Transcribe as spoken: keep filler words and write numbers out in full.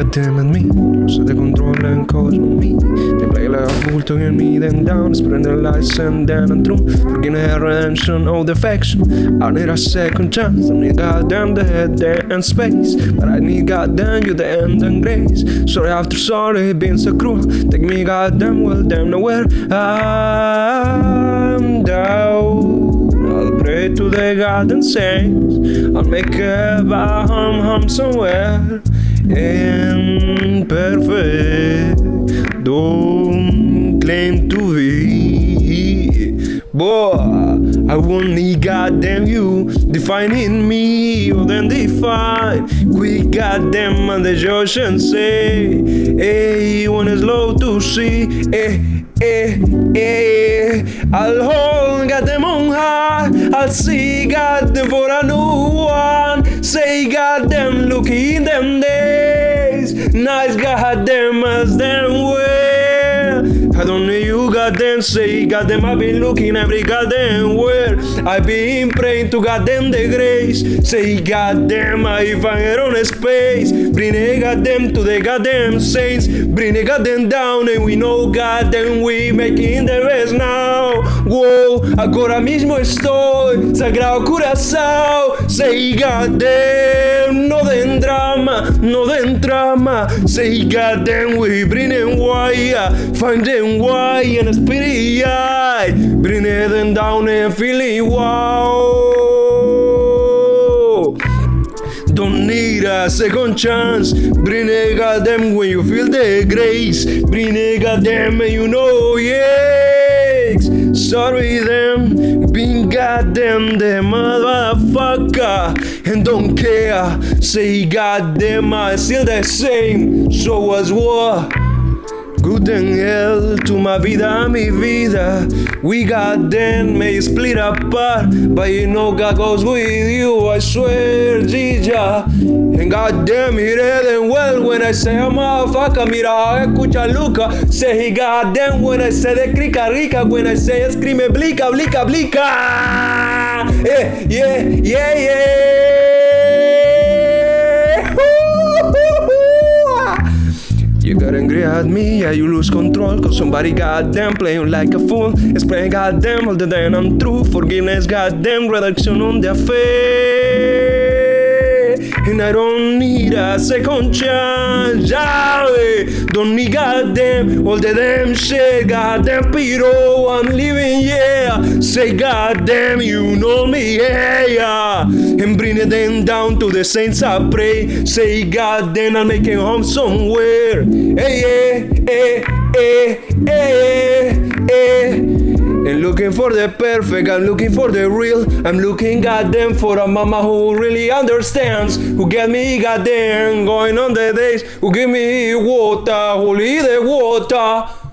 goddamn at me. Lo so they controlling cause on me. They play like a fool to get me then down. Spread their lies and then and through. Forgetting her redemption of the affection. I need a second chance. I need goddamn the head there and space. But I need goddamn you the end and grace. Sorry after sorry, been so cruel. Take me goddamn well, damn nowhere I'm down. I'll pray to the God and saints. I'll make a hum hum somewhere. Imperfect, don't claim to be. Boy, I won't need goddamn you defining me or then define. Quick goddamn on the ocean say, hey, when it's low to see, eh, eh, eh. I'll hold goddamn on high, I'll see goddamn for a new one. Say goddamn looking them days, nice goddamn as them well. I don't need you goddamn say goddamn I've been looking every goddamn where. I've been praying to goddamn the grace. Say goddamn I find it on a space. Bring it goddamn to the goddamn saints. Bring it goddamn down and we know goddamn we making the rest now. Wow, agora mismo estoy Sagrado Curazao. Say goddamn no den drama, no den drama. Say goddamn we bring it wire. Find them why and a spirit eye. Bring them down and feeling wow. Don't need a second chance. Bring it goddamn when you feel the grace. Bring it goddamn and you know yes. Sorry them, being goddamn the motherfucker and don't care. Say goddamn I'm still the same. So was what? Good and hell to my vida, mi vida. We goddamn may split apart, but you know God goes with you, I swear, Gija. And goddamn, he read them well when I say a motherfucker. Mira, escucha Luca. Say he goddamn when I say de crica rica. When I say escrime blica, blica, blica. Yeah, yeah, yeah, yeah. You got angry at me, yeah, you lose control. Cause somebody goddamn playing like a fool. Explain goddamn all the day and I'm true. Forgiveness goddamn, reduction on their face. And I don't need a second chance, yeah. Don't need goddamn all the damn shit. Goddamn Piro, I'm living, yeah. Say goddamn, you know me, yeah, yeah. And bring it then down to the saints I pray. Say goddamn, I'll make it home somewhere. Hey, hey, hey, hey, hey, hey. And looking for the perfect, I'm looking for the real. I'm looking goddamn for a mama who really understands. Who get me goddamn going on the days. Who give me water, who lead the water.